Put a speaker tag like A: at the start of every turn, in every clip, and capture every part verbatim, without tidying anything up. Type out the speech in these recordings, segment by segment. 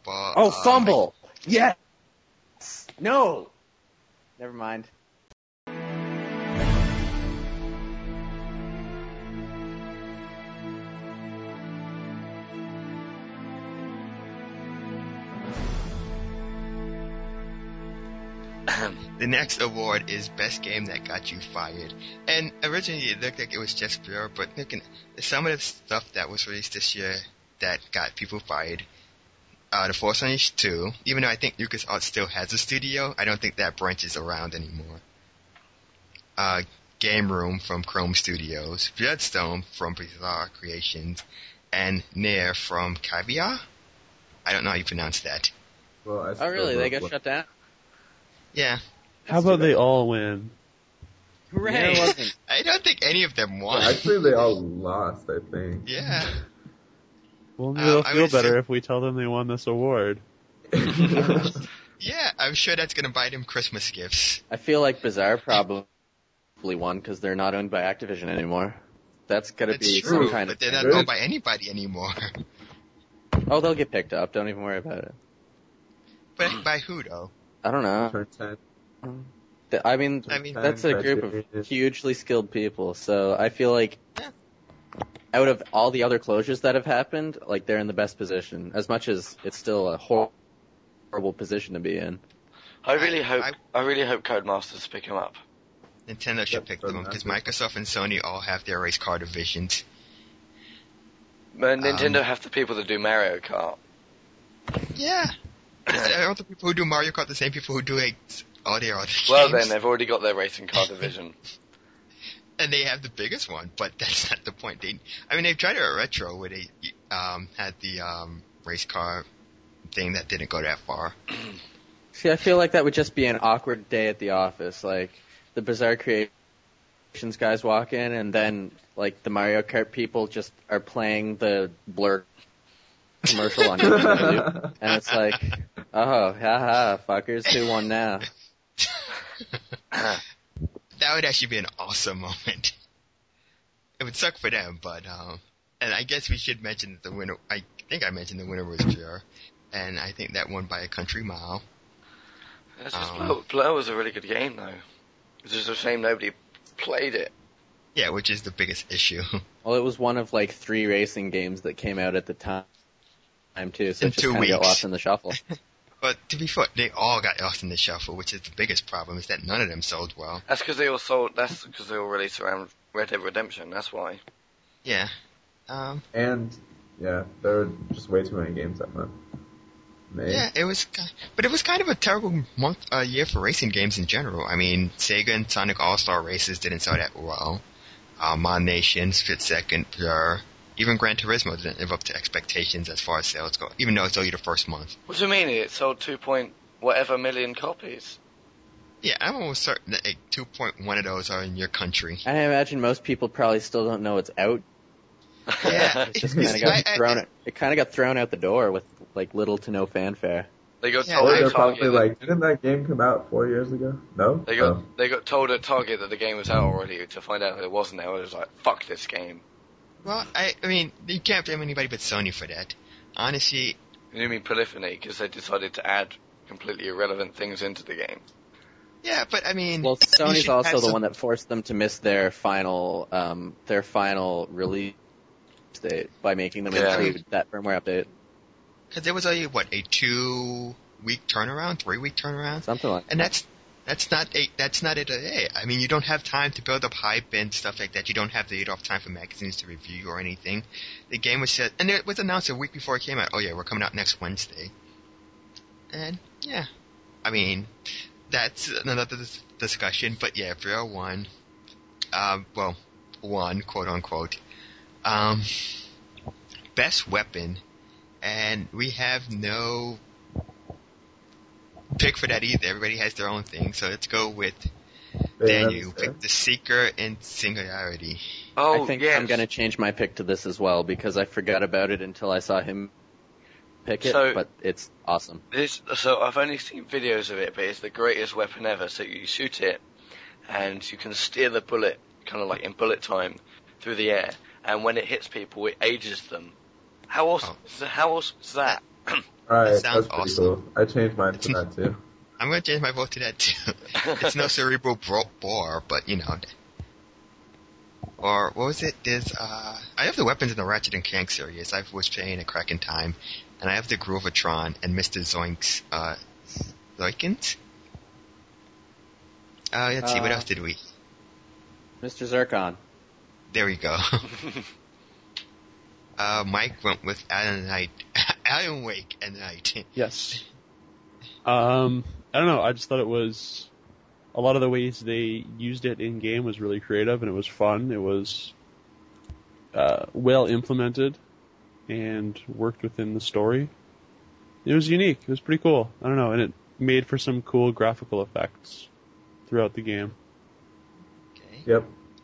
A: football.
B: Oh,
A: um,
B: fumble! Yes! No! Never mind.
A: The next award is Best Game That Got You Fired. And originally it looked like it was just Pure, but looking at some of the stuff that was released this year that got people fired. Uh, the Force Unleashed two, even though I think LucasArts still has a studio, I don't think that branches around anymore. Uh, Game Room from Chrome Studios, Bloodstone from Bizarre Creations, and Nier from Kaguya? I don't know how you pronounce that.
C: Well, I
B: Oh, really?
C: still
B: They
C: love
B: got shut down?
A: Yeah.
D: How about they all win?
B: Hooray!
A: Yeah, I don't think any of them won.
C: Actually, they all lost, I think.
A: Yeah.
D: Well,
A: Um,
D: they'll
A: I
D: feel
A: would
D: better
A: assume-
D: if we tell them they won this award.
A: Yeah, I'm sure that's gonna buy them Christmas gifts.
B: I feel like Bizarre probably won because they're not owned by Activision anymore. That's gotta
A: That's
B: be
A: true,
B: some kind
A: but
B: of
A: they're
B: thing.
A: not owned by anybody anymore.
B: Oh, they'll get picked up. Don't even worry about it.
A: But by who, though?
B: I don't know.
C: Turn ten.
B: Th- I mean,
A: I mean,
B: that's a group of hugely skilled people, so I feel like out of all the other closures that have happened, like, they're in the best position, as much as it's still a hor- horrible position to be in.
E: I really hope
A: I-
E: I really hope Codemasters pick him up.
A: Nintendo should
C: Yep,
A: pick
C: doesn't
A: them, because
C: matter.
A: Microsoft and Sony all have their race car divisions.
E: But Nintendo
A: Um,
E: have the people that do Mario Kart.
A: Yeah. Aren't the people who do Mario Kart the same people who do like, all their other
E: Well,
A: games?
E: then they've already got their racing car division.
A: And they have the biggest one, but that's not the point. They, I mean, they've tried it at Retro where they um, had the um, race car thing that didn't go that far.
B: See, I feel like that would just be an awkward day at the office. Like, the Bizarre Creations guys walk in, and then, like, the Mario Kart people just are playing the Blur commercial on YouTube. And it's like, oh, haha, fuckers, who won now?
A: That would actually be an awesome moment. It would suck for them, but um, and I guess we should mention that the winner. I think I mentioned the winner was Pure, and I think that won by a country mile.
E: It's just
A: Um,
E: Blur, Blur was a really good game, though. It's just a shame nobody played it.
A: Yeah, which is the biggest issue.
B: Well, it was one of, like, three racing games that came out at the time, too, so
A: In
B: it just
A: two
B: kind of got
A: weeks.
B: lost in the shuffle.
A: But to be fair, they all got lost in the shuffle, which is the biggest problem, is that none of them sold well.
E: That's because they all sold. That's because they all released around Red Dead Redemption. That's why.
A: Yeah. Um,
C: And, yeah, there were just way too many games that month. May.
A: yeah, it was, ki- but it was kind of a terrible month, uh, year for racing games in general. I mean, Sega and Sonic All-Star Races didn't sell that well. Uh, Mon Nation, Split Second, Blur, even Gran Turismo didn't live up to expectations as far as sales go, even though it's only the first month.
E: What do you mean? It sold two point whatever million copies.
A: Yeah, I'm almost certain that like, two point one of those are in your country.
B: I imagine most people probably still don't know it's out.
A: Yeah,
B: It just kind of got
A: I- I-
B: thrown. It kind of got thrown out the door with like little to no fanfare.
E: They got
A: Yeah,
E: told
C: Or
E: at
C: they're
E: Target.
C: probably
E: that-
C: like, didn't that game come out four years ago? No?
E: They got
C: Oh.
E: they got told at Target that the game was out already. To find out that it wasn't out, it was like, fuck this game.
A: Well, I, I mean, you can't blame anybody but Sony for that. Honestly,
E: You mean Polyphony because they decided to add completely irrelevant things into the game.
A: yeah, but I mean...
B: Well,
A: you
B: Sony's
A: should
B: also
A: have
B: the
A: some-
B: one that forced them to miss their final, um, their final release date by making them
E: Yeah.
B: include that firmware update,
A: Because there was only, what, a two-week turnaround, three-week turnaround?
B: something like.
A: And that's that's not a that's not it. A, I mean, you don't have time to build up hype and stuff like that. You don't have the off time for magazines to review or anything. The game was set, and it was announced a week before it came out. Oh yeah, we're coming out next Wednesday. And yeah, I mean, that's another dis- discussion. But yeah, Blur won. Um, well, one quote unquote. Um, best weapon, and we have no pick for that either. Everybody has their own thing, so let's go with Daniel. You pick the Seeker and Singularity.
E: Oh,
B: I think
E: yes.
B: I'm gonna change my pick to this as well because I forgot about it until I saw him pick it.
E: So-
B: but it's awesome.
E: This, so I've only seen videos of it, but it's the greatest weapon ever. So you shoot it, and you can steer the bullet, kind of like in bullet time, through the air. And when it hits people, it ages them. How awesome!
A: Oh.
E: How awesome is that?
C: Alright,
A: That sounds
C: that's pretty
A: awesome.
C: cool. I changed mine to that too.
A: I'm gonna change my vote to that too. It's no cerebral bro- bore, but you know. Or what was it? There's uh, I have the weapons in the Ratchet and Clank series. I was playing a Crack in Time, and I have the Groovatron and Mister Zoinks. Uh, Zoinkins? Uh, let's see. What
B: Uh,
A: else did we?
B: Mister Zircon.
A: There we go. uh, Mike went with Alan Knight, Alan Wake and Knight.
D: Yes. Um, I don't know. I just thought it was a lot of the ways they used it in game was really creative and it was fun. It was uh, well implemented and worked within the story. It was unique. It was pretty cool. I don't know, and it made for some cool graphical effects throughout the game.
A: Okay.
C: Yep.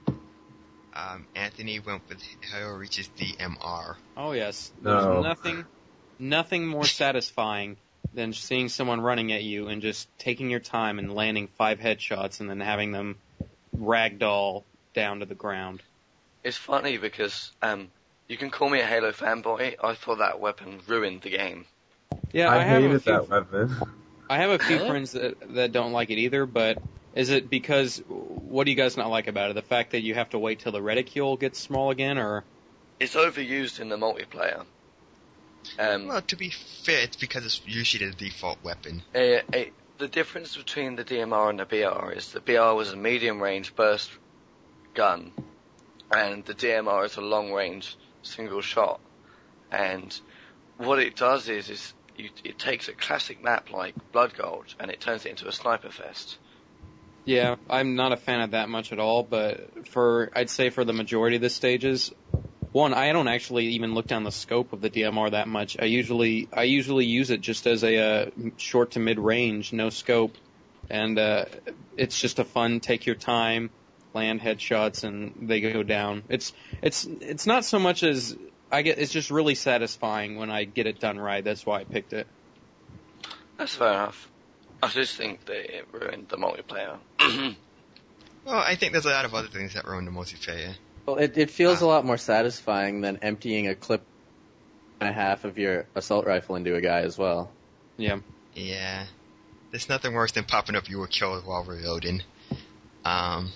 A: Um, Anthony went with Halo Reaches D M R.
F: Oh yes, there's
C: No.
F: nothing, nothing more satisfying than seeing someone running at you and just taking your time and landing five headshots and then having them ragdoll down to the ground.
E: It's funny because um, you can call me a Halo fanboy. I thought that weapon ruined the game.
F: Yeah,
C: I,
F: I, have a
C: hated
F: few.
C: that weapon.
F: I have a few
E: Really?
F: friends that that don't like it either. But is it because what do you guys not like about it? The fact that you have to wait till the reticule gets small again, or
E: It's overused in the multiplayer. Um,
A: Well, to be fair, it's because it's usually the default weapon.
E: a, a, the difference between the D M R and the B R is the B R was a medium-range burst gun, and the D M R is a long-range single shot. And what it does is, is you, it takes a classic map like Blood Gold and it turns it into a sniper fest.
F: yeah, I'm not a fan of that much at all. But for I'd say for the majority of the stages. One, I don't actually even look down the scope of the D M R that much. I usually I usually use it just as a uh, short to mid range, no scope, and uh, it's just a fun take your time, land headshots, and they go down. It's it's it's not so much as I get. It's just really satisfying when I get it done right. That's why I picked it.
E: That's fair enough. I just think that it ruined the multiplayer.
A: Well, I think there's a lot of other things that ruin the multiplayer.
B: Well, it, it feels
A: Ah.
B: a lot more satisfying than emptying a clip and a half of your assault rifle into a guy as well.
F: Yeah.
A: Yeah. There's nothing worse than popping up you were killed while reloading. Um,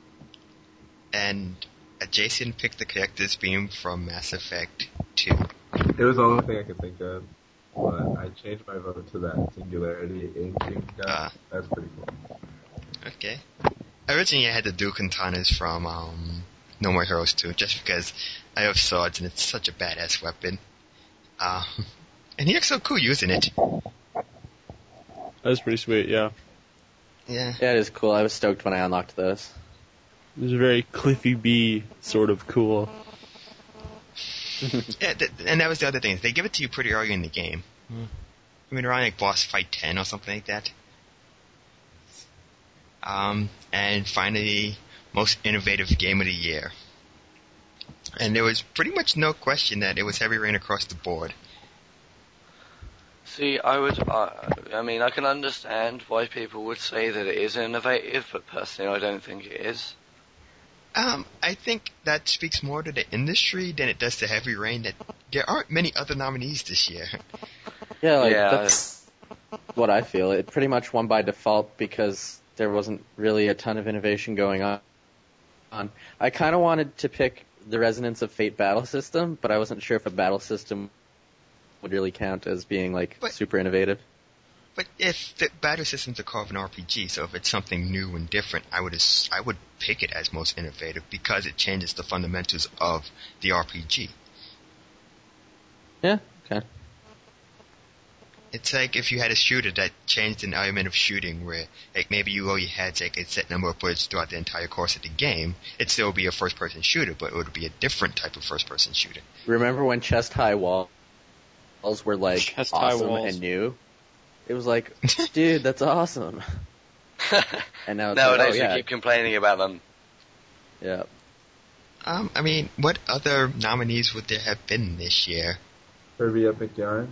A: and uh, Jason picked the Collector's Beam from Mass Effect two.
C: It was the only thing I could think of, but I changed my vote to that Singularity aim gun.
A: Ah.
C: That's pretty cool.
A: Okay. Originally I had the Dual Katanas from um, No More Heroes two, just because I have swords and it's such a badass weapon. Um, and he looks so cool using it.
D: That was pretty sweet, yeah.
A: Yeah.
B: Yeah, it is cool. I was stoked when I unlocked those.
D: It was very Cliffy B sort of cool.
A: Yeah, th- and that was the other thing. They give it to you pretty early in the game. I mean, around like boss fight ten or something like that. Um, and finally, most innovative game of the year. And there was pretty much no question that it was Heavy Rain across the board.
E: See, I would, uh, I mean, I can understand why people would say that it is innovative, but personally I don't think it is.
A: Um, I think that speaks more to the industry than it does to Heavy Rain. That there aren't many other nominees this year.
B: Yeah, like,
E: Yeah.
B: that's what I feel. It pretty much won by default because there wasn't really a ton of innovation going on. I kind of wanted to pick the Resonance of Fate battle system, but I wasn't sure if a battle system would really count as being, like,
A: But-
B: super innovative.
A: But if the battle system's a core of an R P G, so if it's something new and different, I would ass- I would pick it as most innovative because it changes the fundamentals of the R P G.
B: Yeah, okay.
A: It's like if you had a shooter that changed an element of shooting where, like, maybe you only had, like, a set number of bullets throughout the entire course of the game, it'd still be a first-person shooter, but it would be a different type of first-person shooter.
B: Remember when chest-high walls were, like,
F: Chest-high
B: awesome
F: walls.
B: and new? It was like, dude, that's awesome. And now it's
E: Nowadays
B: like, oh, yeah,
E: we keep complaining about them.
B: yeah.
A: Um, I mean, what other nominees would there have been this year?
C: Kirby Epic Yarn.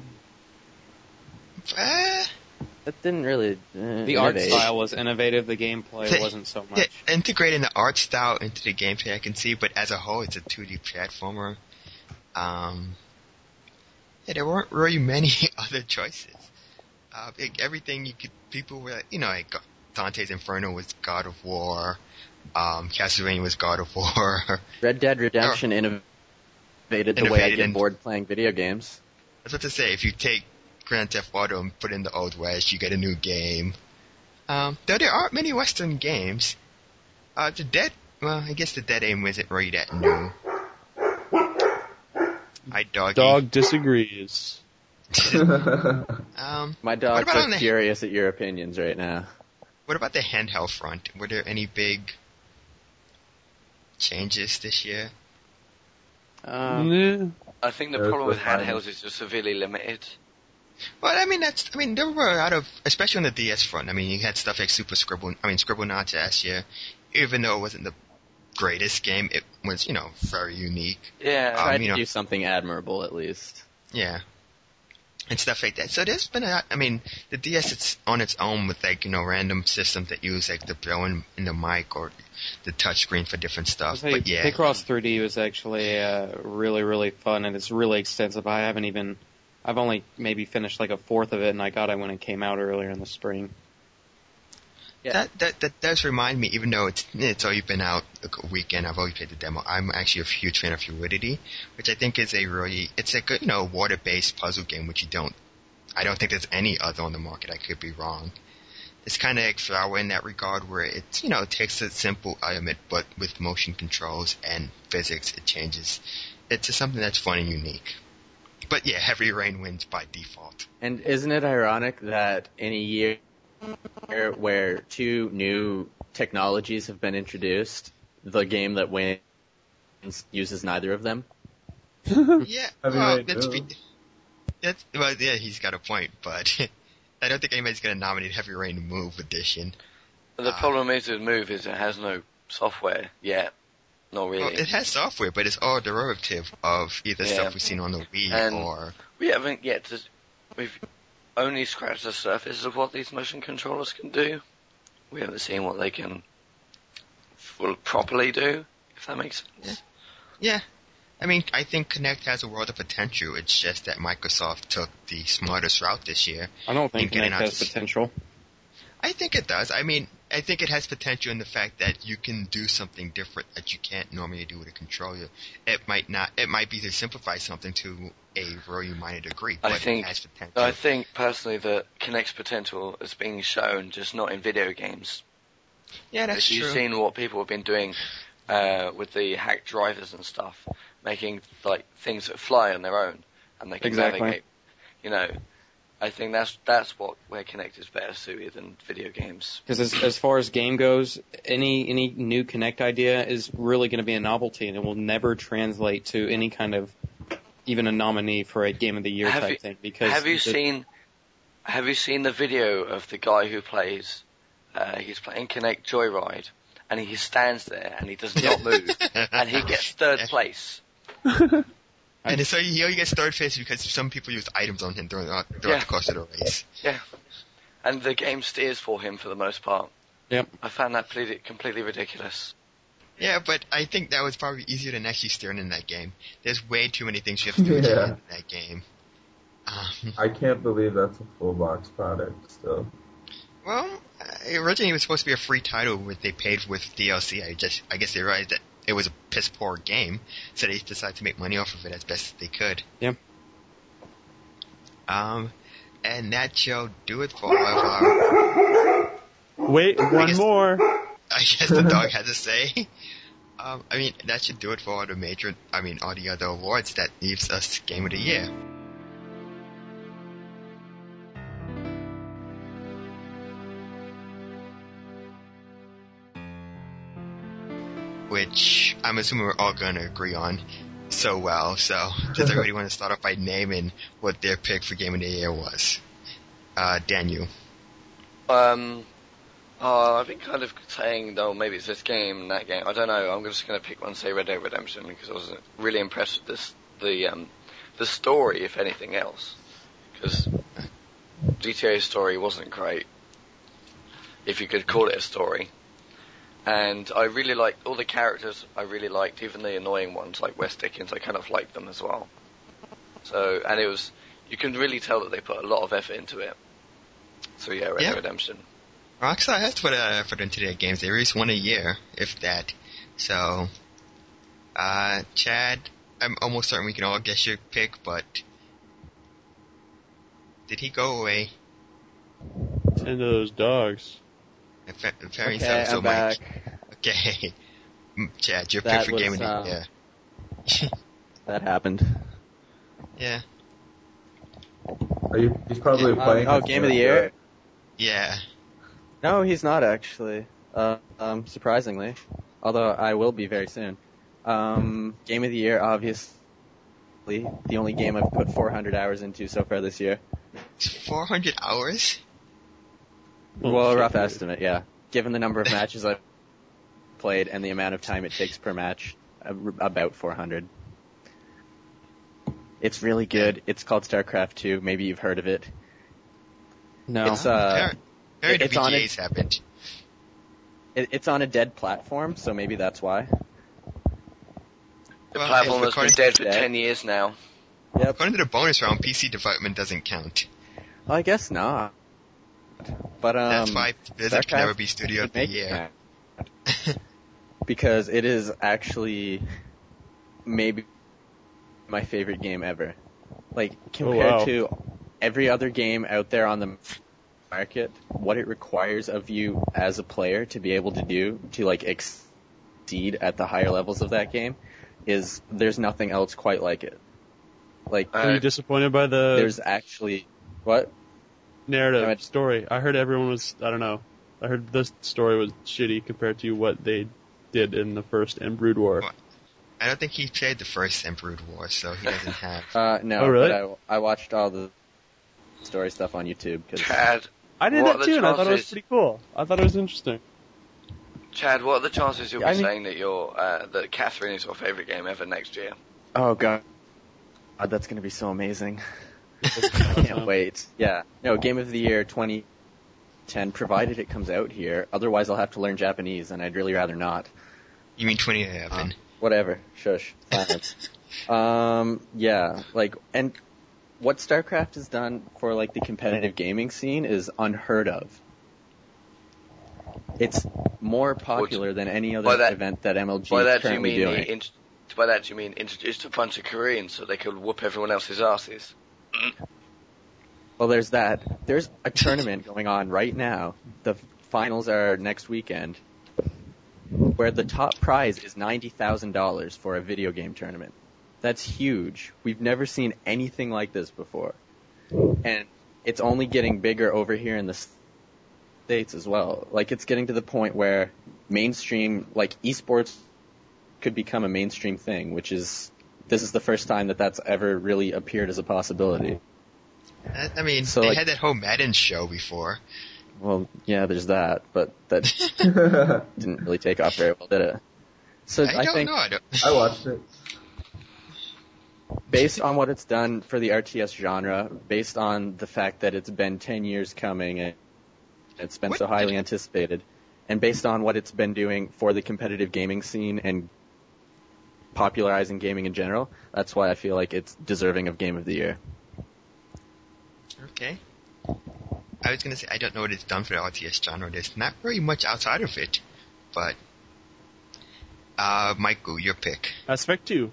A: Uh,
B: That didn't really uh,
F: The art
B: innovate.
F: style was innovative. The gameplay wasn't so much.
A: yeah, integrating the art style into the gameplay I can see, but as a whole, it's a two D platformer. Um, yeah, there weren't really many other choices. Uh, it, everything you could, people were, you know, like Dante's Inferno was God of War, um, Castlevania was God of War.
B: Red Dead Redemption or, innovated the
A: innovated
B: way I get
A: and,
B: bored playing video games.
A: I was about to say, if you take Grand Theft Auto and put in the Old West, you get a new game. Um, though there aren't many Western games. Uh, the Dead, well, I guess the Dead Aim isn't really that new. Hi, doggy.
D: Dog disagrees.
A: um,
B: My dogs are
A: the,
B: furious at your opinions right now.
A: What about the handheld front? Were there any big changes this year?
B: Um,
D: yeah.
E: I think the problem with handhelds is just severely limited.
A: Well, I mean, that's, I mean, there were a lot of, especially on the D S front, I mean, you had stuff like Super Scribble, I mean, Scribblenauts last year, even though it wasn't the greatest game, it was, you know, very unique.
E: Yeah.
A: Um,
B: Tried
A: you
B: to
A: know,
B: do something admirable, at least.
A: Yeah. And stuff like that. So there's been a lot, I mean, the D S, it's on its own with, like, you know, random systems that use, like, the throw in, in the mic or the touchscreen for different stuff.
F: Hey,
A: But yeah.
F: Picross three D was actually uh, really, really fun, and it's really extensive. I haven't even, I've only maybe finished like a fourth of it, and I got it when it came out earlier in the spring.
B: Yeah.
A: That, that that does remind me, even though it's it's only been out a weekend, I've always played the demo. I'm actually a huge fan of Fluidity, which I think is a really, it's a good, you know, water-based puzzle game, which you don't, I don't think there's any other on the market. I could be wrong. It's kind of like Flower in that regard, where it's, you know, it takes a simple element, but with motion controls and physics, it changes. It's just something that's fun and unique. But yeah, Heavy Rain wins by default.
B: And isn't it ironic that in a year where two new technologies have been introduced, the game that wins uses neither of them?
A: Yeah,
C: Heavy
A: well,
C: Rain
A: that's,
C: too.
A: that's, well, yeah, he's got a point, but I don't think anybody's going to nominate Heavy Rain Move Edition.
E: The
A: Uh,
E: problem is with Move is it has no software yet. Not really.
A: Well, it has software, but it's all derivative of either
E: Yeah.
A: stuff we've seen on the Wii
E: And-
A: or...
E: We haven't yet to, we've only scratched the surface of what these motion controllers can do. We haven't seen what they can full, properly do, if that makes sense.
A: Yeah. I mean, I think Kinect has a world of potential. It's just that Microsoft took the smartest route this year.
F: I don't think
A: And getting
F: Kinect
A: out
F: has
A: to-
F: potential.
A: I think it does. I mean, I think it has potential in the fact that you can do something different that you can't normally do with a controller. It might not, it might be to simplify something to a very minor degree, but
E: I think,
A: it has potential.
E: I think personally that Kinect's potential is being shown, just not in video games.
A: yeah, that's
E: If you've
A: true.
E: seen what people have been doing uh, with the hacked drivers and stuff, making like things that fly on their own, and they can
F: Exactly.
E: navigate. You know, I think that's that's what where Kinect is better suited than video games.
F: Because as, as far as game goes, any any new Kinect idea is really going to be a novelty, and it will never translate to any kind of even a nominee for a Game of the Year
E: Have
F: type
E: you-
F: thing. Because
E: Have you
F: the-
E: seen Have you seen the video of the guy who plays? Uh, he's playing Kinect Joyride, and he stands there and he does not move, and he gets third place.
A: And so he only gets third place because some people used items on him during, throughout
E: Yeah.
A: the course of the race.
E: Yeah, and the game steers for him for the most part.
F: Yep.
E: I found that completely, completely ridiculous.
A: Yeah, but I think that was probably easier than actually steering in that game. There's way too many things you have to do
C: Yeah.
A: in that game. Um,
C: I can't believe that's a full box product still.
A: well, uh, originally it was supposed to be a free title, but they paid with D L C. I just, I guess they realized that it was a piss poor game, so they decided to make money off of it as best as they could.
F: Yep.
A: Um, and that shall do it for all of our.
D: Wait, one
A: guess-
D: more.
A: I guess the dog had to say. Um, I mean, that should do it for all the major, I mean, all the other awards. That leaves us Game of the Year. Which I'm assuming we're all going to agree on so well. So, does everybody want to start off by naming what their pick for Game of the Year was? Uh, Daniel.
E: Um, uh, I've been kind of saying, though, maybe it's this game and that game. I don't know. I'm just going to pick one, say Red Dead Redemption, because I was really impressed with this, the um, the story, if anything else. Because G T A's story wasn't great, if you could call it a story. And I really liked all the characters. I really liked, even the annoying ones like Wes Dickens. I kind of liked them as well. So, and it was, you can really tell that they put a lot of effort into it. So yeah, Red Dead
A: Yeah.
E: Redemption.
A: Rockstar has put uh, effort into their games. They release one a year, if that. So, uh, Chad, I'm almost certain we can all guess your pick, but did he go away?
D: Ten of those dogs.
A: Apparently
B: Okay,
A: so, so
B: I'm back.
A: Mike. Okay. Mm, Chad, your
B: That
A: pick for game
B: was,
A: of the
B: uh,
A: year.
B: That happened.
A: Yeah.
C: Are you, he's probably
B: Um,
C: playing.
B: oh,
C: his
B: game of the
C: character.
B: year?
A: Yeah.
B: No, he's not actually. Uh, um, surprisingly, although I will be very soon. Um, game of the year, obviously, the only game I've put four hundred hours into so far this year.
A: four hundred hours?
D: Oh,
B: Well, a
D: shit.
B: rough estimate, yeah. Given the number of matches I've played and the amount of time it takes per match, uh, about four hundred. It's really good. It's called StarCraft two. Maybe you've heard of it.
F: No.
B: It's uh,
A: Very the
B: it's on
A: V
B: it-
A: G As happened.
B: it, it's on a dead platform, so maybe that's why.
E: The
A: Well,
E: platform
A: if
E: has been
A: according-
E: dead for
B: Dead.
E: ten years now.
B: Yep.
A: According to the bonus round, P C development doesn't count.
B: Well, I guess not. But um,
A: That's why Blizzard can
B: StarCraft
A: never be Studio of the
B: make
A: Year.
B: it because it is actually maybe my favorite game ever. Like compared
D: wow.
B: to every other game out there on the market, what it requires of you as a player to be able to do to like exceed at the higher levels of that game is there's nothing else quite like it. Like
E: Uh,
D: Were you disappointed by the
B: there's actually what?
D: narrative
B: Go ahead.
D: story? I heard everyone was, I don't know, I heard this story was shitty compared to what they did in the first and Brood War.
A: What? I don't think he played the first Emperor War, so he doesn't have.
B: Uh, no,
D: Oh, really?
B: but I, I watched all the story stuff on YouTube because
E: Chad,
D: I did
E: What
D: that
E: are
D: too,
E: the
D: and I thought it was
E: chances-
D: pretty cool. I thought it was interesting.
E: Chad, what are the chances you'll
B: I
E: be
B: mean-
E: saying that your uh, that Catherine is your favourite game ever next year?
B: oh god, God, that's gonna be so amazing. I can't wait. Yeah, no, Game of the Year twenty ten, provided it comes out here. Otherwise, I'll have to learn Japanese, and I'd really rather not.
A: You mean twenty eleven?
B: Whatever, shush, silence. um, yeah, like, and what StarCraft has done for like the competitive gaming scene is unheard of. It's more popular than any
E: by
B: other
E: that-
B: event that M L G
E: By
B: is
E: that do you
B: currently
E: mean
B: doing.
E: he int- by that do you mean introduced a bunch of Koreans so they could whoop everyone else's asses?
B: Well, there's that. There's a tournament going on right now. The finals are next weekend, where the top prize is ninety thousand dollars for a video game tournament. That's huge. We've never seen anything like this before. And it's only getting bigger over here in the States as well. Like, it's getting to the point where mainstream, like, esports could become a mainstream thing, which is, this is the first time that that's ever really appeared as a possibility.
A: I, I mean,
B: So,
A: they
B: like-
A: had that whole Madden show before.
B: Well, yeah, there's that, but that didn't really take off very well, did it? So
A: I,
B: I,
A: don't
B: think
A: know. I don't.
C: I watched it.
B: based on what it's done for the R T S genre, based on the fact that it's been ten years coming and it's been
A: What
B: so highly
A: did-
B: anticipated, and based on what it's been doing for the competitive gaming scene and popularizing gaming in general, that's why I feel like it's deserving of Game of the Year.
A: Okay. I was gonna say I don't know what it's done for the R T S genre. There's not very much outside of it, but uh, Michael, your pick.
D: Mass Effect two.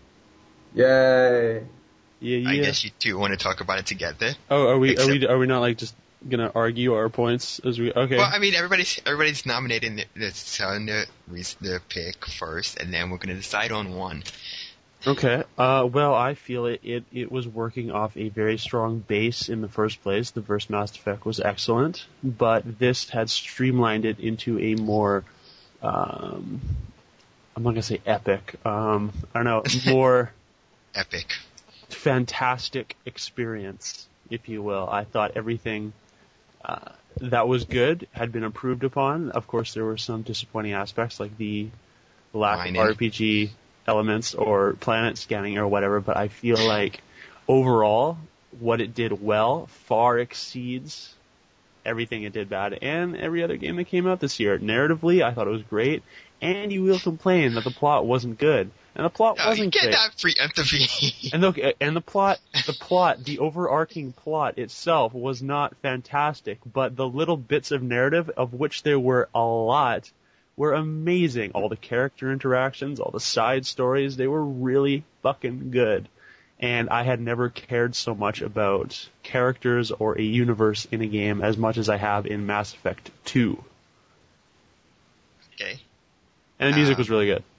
C: Yay!
D: Yeah, yeah.
A: I guess you two want to talk about it together.
D: Oh, are we?
A: Except-
D: Are we? Are we not like just gonna argue our points as we? Okay.
A: Well, I mean, everybody's everybody's nominating the, the, telling the, the pick first, and then we're gonna decide on one.
D: Okay. Uh, well, I feel it, it. It was working off a very strong base in the first place. The first Mass Effect was excellent, but this had streamlined it into a more, um, I'm not gonna say epic. Um, I don't know, more
A: Epic.
D: fantastic experience, if you will. I thought everything uh, that was good had been improved upon. Of course, there were some disappointing aspects, like the lack
A: Mining.
D: of R P G elements or planet scanning or whatever, but I feel like overall what it did well far exceeds everything it did bad and every other game that came out this year. Narratively, I thought it was great. and you will complain that the plot wasn't good. And the plot
A: No,
D: wasn't
A: you
D: great.
A: cannot preempt the V.
D: And look, and the plot, the plot, the overarching plot itself was not fantastic, but the little bits of narrative, of which there were a lot, were amazing. All the character interactions, all the side stories, they were really fucking good. And I had never cared so much about characters or a universe in a game as much as I have in Mass Effect two.
A: Okay.
D: And the music
A: Um,
D: was really good.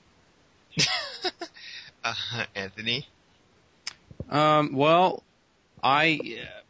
A: uh, Anthony?
F: Um, well, I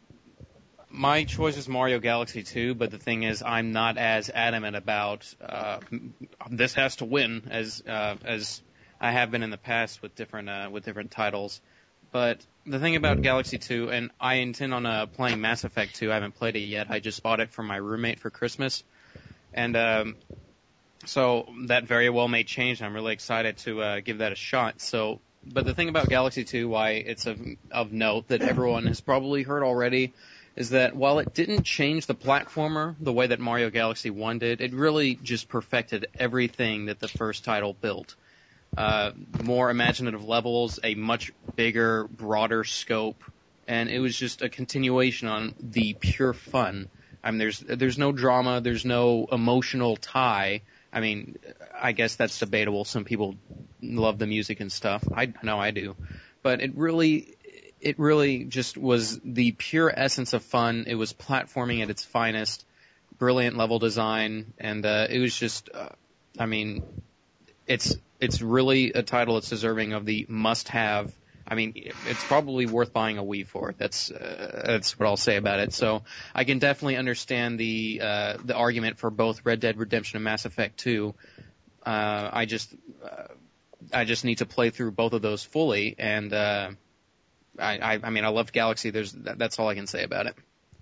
F: my choice is Mario Galaxy two, but the thing is, I'm not as adamant about uh, this has to win as uh, as I have been in the past with different uh, with different titles. But the thing about Galaxy two, and I intend on uh, playing Mass Effect two. I haven't played it yet. I just bought it for my roommate for Christmas, and um, so that very well may change. I'm really excited to uh, give that a shot. So. But the thing about Galaxy two, why it's of, of note that everyone has probably heard already, is that while it didn't change the platformer the way that Mario Galaxy one did, it really just perfected everything that the first title built. Uh, more imaginative levels, a much bigger, broader scope, and it was just a continuation on the pure fun. I mean, there's there's no drama, there's no emotional tie. I mean, I guess that's debatable. Some people love the music and stuff. I know I do. But it really, it really just was the pure essence of fun. It was platforming at its finest, brilliant level design, and uh, it was just, uh, I mean, it's it's really a title that's deserving of the must-have. I mean, it's probably worth buying a Wii for. That's uh, that's what I'll say about it. So I can definitely understand the uh, the argument for both Red Dead Redemption and Mass Effect two. Uh, I just uh, I just need to play through both of those fully, and uh, I, I I mean I loved Galaxy. There's that, that's all I can say about it.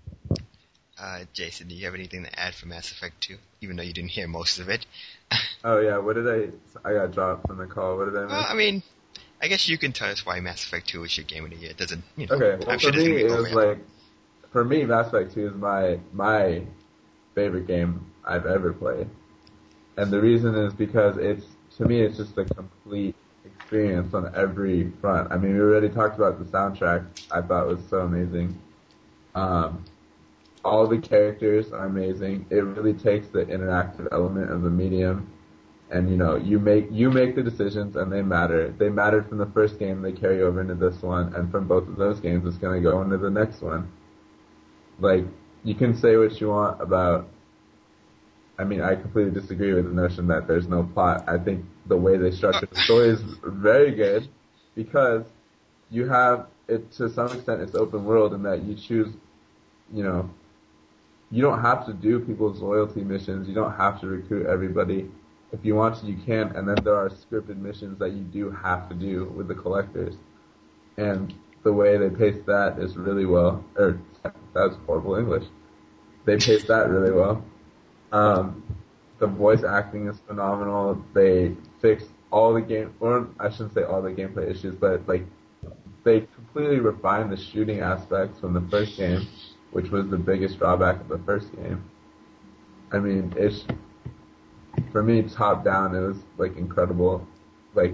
A: Uh, Jason, do you have anything to add for Mass Effect two? Even though you didn't hear most of it.
C: Oh yeah, what did I? I got dropped from the call. What did I miss?
A: Well, I mean, I guess you can tell us why Mass Effect two is your game of the year. It doesn't, you know.
C: Okay, well,
A: I'm sure
C: for
A: there's
C: me,
A: gonna be
C: it was
A: overlap.
C: like, for me, Mass Effect two is my my favorite game I've ever played, and the reason is because it's to me it's just a complete experience on every front. I mean, we already talked about the soundtrack. I thought was so amazing. Um, all the characters are amazing. It really takes the interactive element of the medium. And you know, you make you make the decisions, and they matter. They mattered from the first game. They carry over into this one, and from both of those games, it's going to go into the next one. Like, you can say what you want about. I mean, I completely disagree with the notion that there's no plot. I think the way they structure the story is very good, because you have it to some extent. It's open world in that you choose. You know, you don't have to do people's loyalty missions. You don't have to recruit everybody. If you want to, you can, and then there are scripted missions that you do have to do with the collectors. And the way they pace that is really well, or that was horrible English. They pace that really well. Um, the voice acting is phenomenal. They fixed all the game, or I shouldn't say all the gameplay issues, but like, they completely refined the shooting aspects from the first game, which was the biggest drawback of the first game. I mean, it's, for me, top down, it was, like, incredible. Like,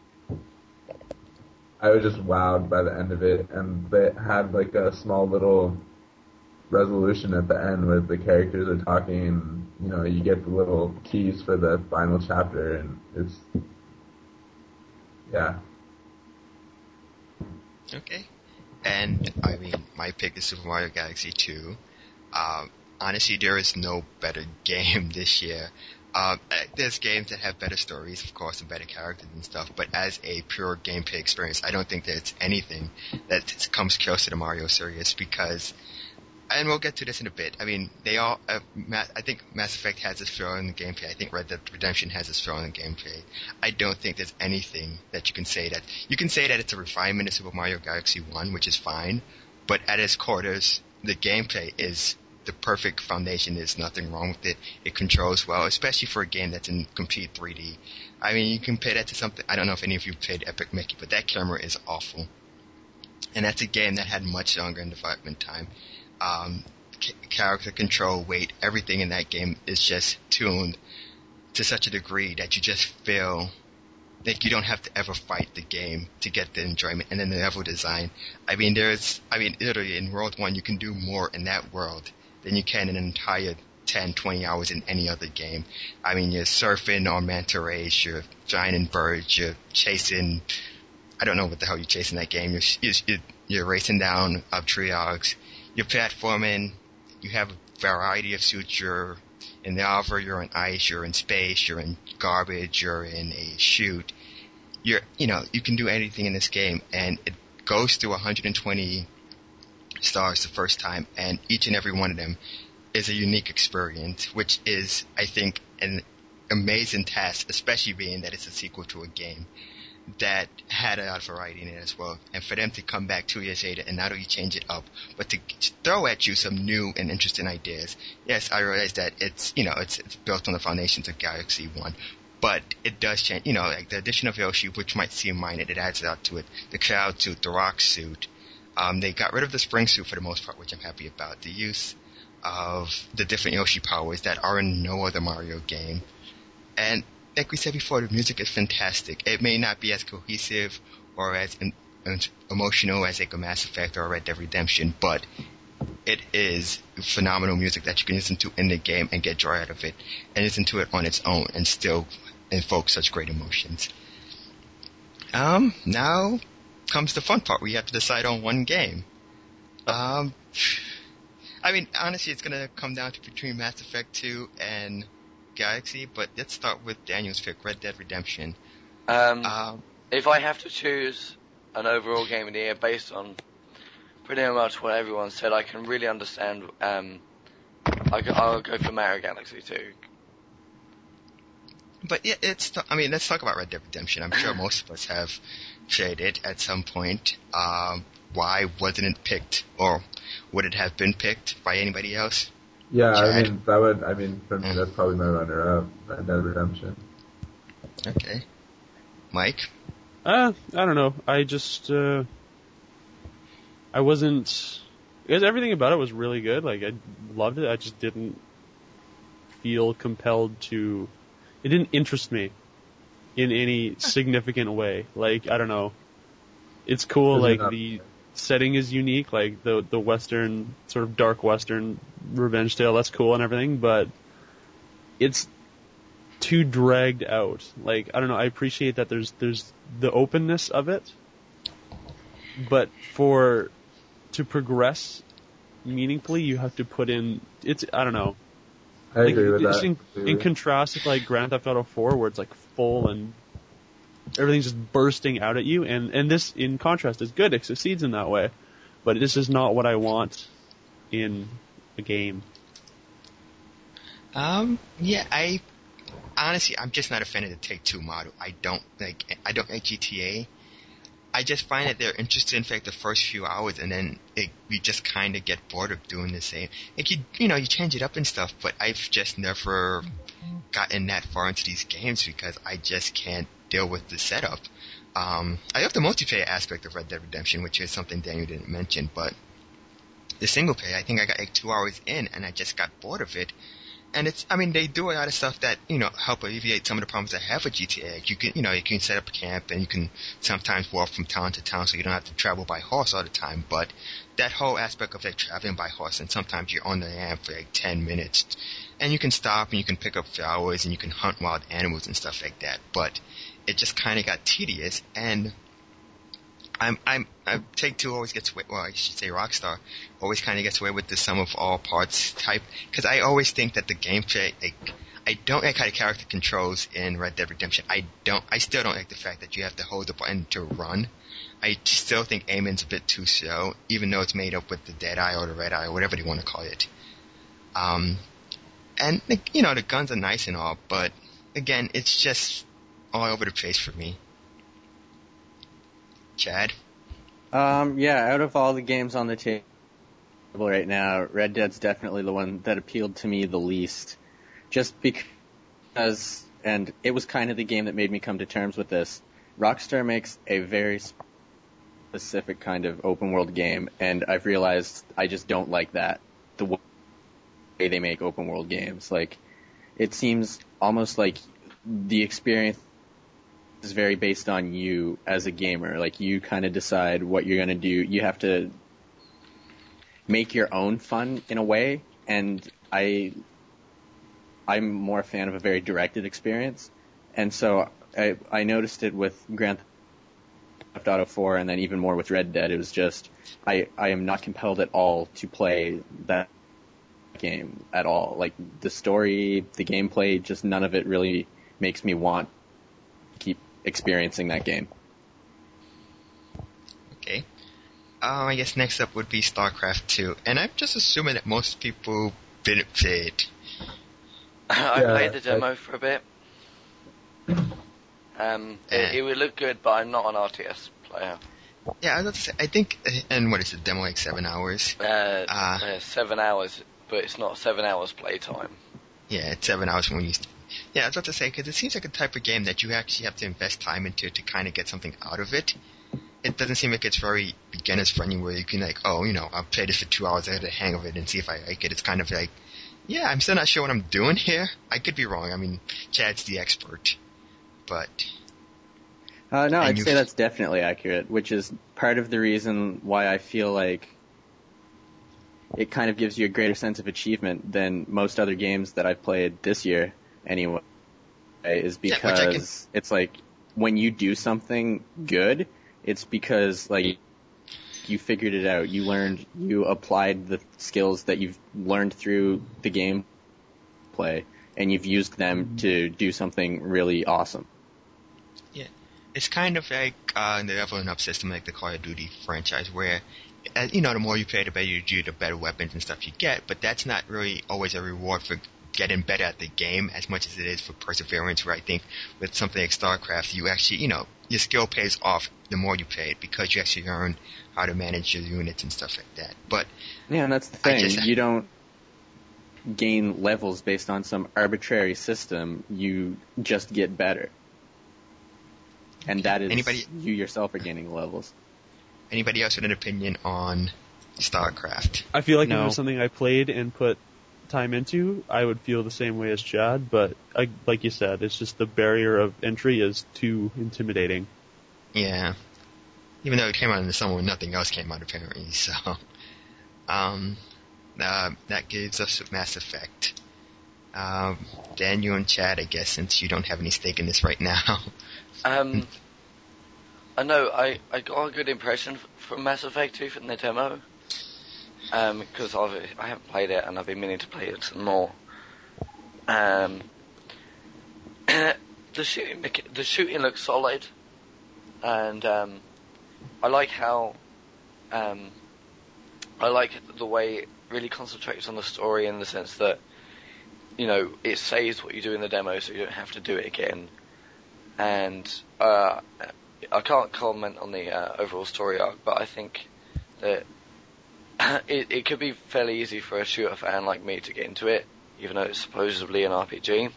C: I was just wowed by the end of it, and they had, like, a small little resolution at the end where the characters are talking, and, you know, you get the little keys for the final chapter, and it's, yeah.
A: Okay. And, I mean, my pick is Super Mario Galaxy two. Um, honestly, there is no better game this year. Uh, there's games that have better stories, of course, and better characters and stuff, but as a pure gameplay experience, I don't think there's anything that comes close to the Mario series, because, and we'll get to this in a bit, I mean, they all, uh, Ma- I think Mass Effect has its throw in the gameplay, I think Red Dead Redemption has its throw in the gameplay. I don't think there's anything that you can say that, you can say that it's a refinement of Super Mario Galaxy one, which is fine, but at its core, there's, the gameplay is the perfect foundation. There's nothing wrong with it. It controls well, especially for a game that's in complete three D. I mean, you compare that to something, I don't know if any of you played Epic Mickey, but that camera is awful. And that's a game that had much longer in development time. Um, c- character control, weight, everything in that game is just tuned to such a degree that you just feel like you don't have to ever fight the game to get the enjoyment. And then the level design. I mean, there's, I mean, literally in World one, you can do more in that world than you can in an entire ten, twenty hours in any other game. I mean, you're surfing on manta rays, you're flying in birds, you're chasing, I don't know what the hell you're chasing that game. You're, you're, you're racing down up treehogs, you're platforming, you have a variety of suits, you're in lava, you're in ice, you're in space, you're in garbage, you're in a chute. You're, you know, you can do anything in this game, and it goes through one hundred twenty stars the first time, and each and every one of them is a unique experience, which is, I think, an amazing task, especially being that it's a sequel to a game that had a lot of variety in it as well. And for them to come back two years later and not only change it up, but to throw at you some new and interesting ideas. Yes, I realize that it's, you know, it's, it's built on the foundations of Galaxy one, but it does change, you know, like the addition of Yoshi, which might seem minor, it adds a lot to it. The Cloud suit, the Rock suit, um, they got rid of the Spring suit for the most part, which I'm happy about. The use of the different Yoshi powers that are in no other Mario game. And like we said before, the music is fantastic. It may not be as cohesive or as in, as emotional as like a Mass Effect or a Red Dead Redemption, but it is phenomenal music that you can listen to in the game and get joy out of it, and listen to it on its own and still invoke such great emotions. Um, now comes the fun part. We have to decide on one game. Um, I mean, honestly, it's gonna come down to between Mass Effect two and Galaxy, but let's start with Daniel's pick, Red Dead Redemption.
E: Um,
A: um,
E: if I have to choose an overall game of the year based on pretty much what everyone said, I can really understand. Um, I, I'll go for Mario Galaxy two.
A: But yeah, it's. I mean, let's talk about Red Dead Redemption. I'm sure most of us have played it at some point. Um, why wasn't it picked, or would it have been picked by anybody else?
C: Yeah,
A: Chad?
C: I mean, that would, I mean, for me,
A: Mm.
C: that's probably my runner-up, Red Dead Redemption.
A: Okay. Mike?
D: Uh, I don't know. I just, uh, I wasn't, because everything about it was really good. Like, I loved it. I just didn't feel compelled to, it didn't interest me in any significant way. Like, I don't know. It's cool,
C: Is it
D: like,
C: not-
D: the setting is unique, like the the western, sort of dark western revenge tale, that's cool and everything, but it's too dragged out. Like, I don't know, I appreciate that there's there's the openness of it, but for to progress meaningfully, you have to put in, it's, I don't know.
C: I
D: Like,
C: agree with
D: it's
C: that.
D: in,
C: too.
D: in contrast with like Grand Theft Auto four, where it's like full and everything's just bursting out at you, and, and this, in contrast, is good. It succeeds in that way. But this is not what I want in a game.
A: Um, yeah, I, honestly, I'm just not a fan of the Take-Two model. I don't like, I don't like G T A. I just find that they're interested in fact the first few hours, and then it, we just kind of get bored of doing the same. Like, you, you know, you change it up and stuff, but I've just never gotten that far into these games because I just can't deal with the setup. Um, I love the multiplayer aspect of Red Dead Redemption, which is something Daniel didn't mention, but the single player, I think I got like two hours in and I just got bored of it. And it's, I mean, they do a lot of stuff that, you know, help alleviate some of the problems I have with G T A. Like, you can, you know, you can set up a camp and you can sometimes walk from town to town so you don't have to travel by horse all the time. But that whole aspect of like traveling by horse, and sometimes you're on the land for like ten minutes and you can stop and you can pick up flowers and you can hunt wild animals and stuff like that. But it just kind of got tedious, and I'm, I'm, I Take-Two always gets away, well, I should say Rockstar, always kind of gets away with the sum of all parts type, because I always think that the gameplay, like, I don't like how the character controls in Red Dead Redemption. I don't, I still don't like the fact that you have to hold the button to run. I still think aiming's a bit too slow, even though it's made up with the dead eye or the red eye or whatever they want to call it. Um, and, like, you know, the guns are nice and all, but, again, it's just all over the place for me. Chad?
B: Um, yeah, out of all the games on the table right now, Red Dead's definitely the one that appealed to me the least. Just because, and it was kind of the game that made me come to terms with this, Rockstar makes a very specific kind of open world game, and I've realized I just don't like that, the way they make open world games. Like, it seems almost like the experience is very based on you as a gamer. Like, you kind of decide what you're going to do. You have to make your own fun in a way, and I, I'm more a fan of a very directed experience. And so I, I noticed it with Grand Theft Auto four, and then even more with Red Dead. It was just, I, I am not compelled at all to play that game at all. Like, the story, the gameplay, just none of it really makes me want to keep experiencing that game.
A: Okay. Um, I guess next up would be StarCraft two, and I'm just assuming that most people didn't play it.
E: I
C: Yeah,
E: played the demo
C: I-
E: for a bit. Um, it, it would look good, but I'm not an R T S player.
A: Yeah, I was about to say, I think, uh, and what is the demo, like seven hours?
E: Uh,
A: Ah.
E: uh, seven hours, but it's not seven hours playtime.
A: Yeah, it's seven hours when you. St- yeah, I was about to say, because it seems like a type of game that you actually have to invest time into to kind of get something out of it. It doesn't seem like it's very beginner's friendly where you can, like, oh, you know, I'll play this for two hours, I get the hang of it and see if I like it. It's kind of like, yeah, I'm still not sure what I'm doing here. I could be wrong. I mean, Chad's the expert. But.
B: Uh, no,
A: And
B: I'd
A: you-
B: say that's definitely accurate, which is part of the reason why I feel like it kind of gives you a greater sense of achievement than most other games that I've played this year anyway, is
A: Yeah, which I can-
B: because it's like when you do something good, it's because like you figured it out, you learned, you applied the skills that you've learned through the game play, and you've used them to do something really awesome.
A: It's kind of like uh, the leveling up system, like the Call of Duty franchise, where, uh, you know, the more you play, the better you do, the better weapons and stuff you get, but that's not really always a reward for getting better at the game as much as it is for perseverance, where I think with something like StarCraft, you actually, you know, your skill pays off the more you play it because you actually learn how to manage your units and stuff like that. But
B: Yeah, and that's the
A: I
B: thing.
A: just-
B: You don't gain levels based on some arbitrary system. You just get better. And that is,
A: Anybody-
B: you yourself are gaining levels.
A: anybody else with an opinion on StarCraft?
D: I feel like if
F: No.
D: it was something I played and put time into, I would feel the same way as Chad, but I, like you said, it's just the barrier of entry is too intimidating.
A: Yeah. Even though it came out in the summer when nothing else came out apparently, so. Um, uh, that gives us Mass Effect. Um, Daniel and Chad, I guess, since you don't have any stake in this right now.
E: Um, I know I, I got a good impression f- from Mass Effect two from the demo. Um, because I've I haven't played it and I've been meaning to play it some more. Um, the shooting mecha- the shooting looks solid, and um, I like how um, I like the way it really concentrates on the story in the sense that, you know, it saves what you do in the demo, so you don't have to do it again. And uh, I can't comment on the uh, overall story arc, but I think that it, it could be fairly easy for a shooter fan like me to get into it, even though it's supposedly an R P G.